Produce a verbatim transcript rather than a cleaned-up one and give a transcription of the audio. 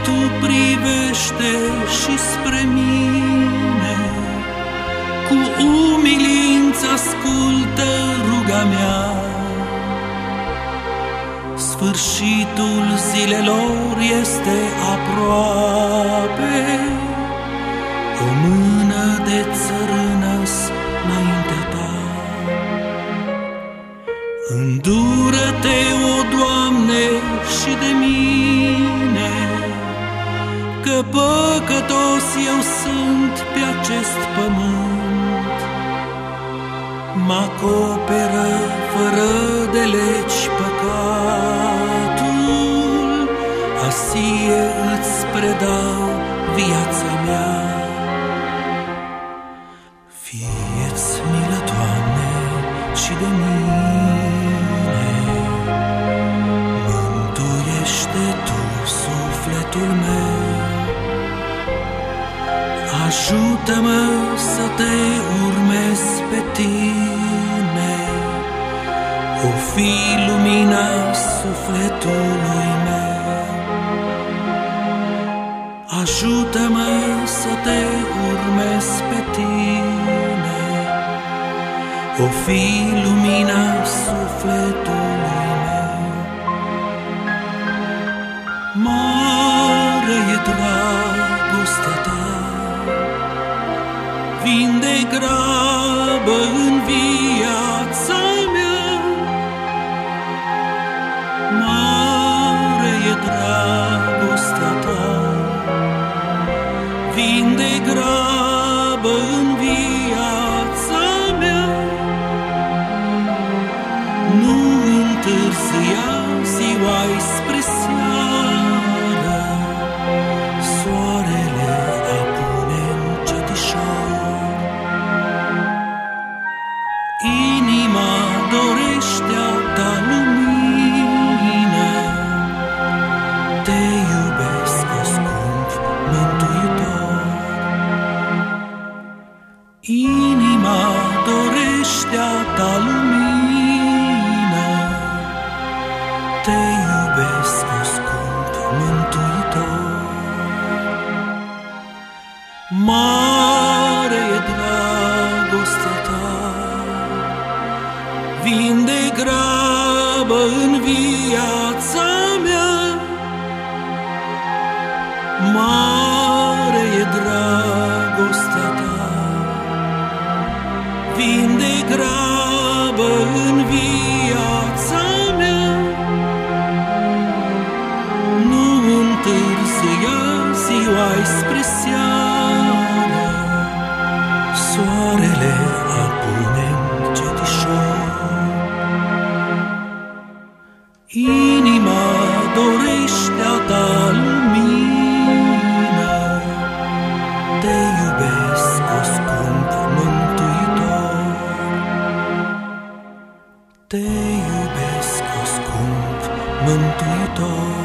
Tu privește și spre mine, cu umilință ascultă ruga mea. Sfârșitul zilelor este aproape, o mână de țărână-s înaintea ta. Îndură-te, o Doamne, și de mine, că păcătos eu sunt pe acest pământ. M-acoperă fără de legi păcatul, asie îți predau viața mea. Fie-ți milă, Doamne, și de mine, mântuiește Tu sufletul meu. Ajută-mă să Te urmez pe Tine, o fi lumina sufletului meu. Ajută-mă să Te urmez pe Tine, o fi lumina sufletului meu. Mare e dragostea Ta, vin de grabă în viața mea. Mare e dragostea Ta, vin de grabă în viața mea. Nu întârzia ziua-i spre seară, soarele apune încetișor. Inima dorește a Ta lumină, Te iubesc, o scump Mântuitor. Inima dorește a Ta lumină, Te iubesc, o scump Mântuitor. Mare e dragostea Ta, vin de grabă în viața mea. Mare e dragostea Ta, vin de grabă în viața mea. Nu întârzia ziua-i spre seară, soarele apune încetișor. Inima dorește a Ta lumină, Te iubesc, o scump Mântuitor. Te iubesc, o scump Mântuitor.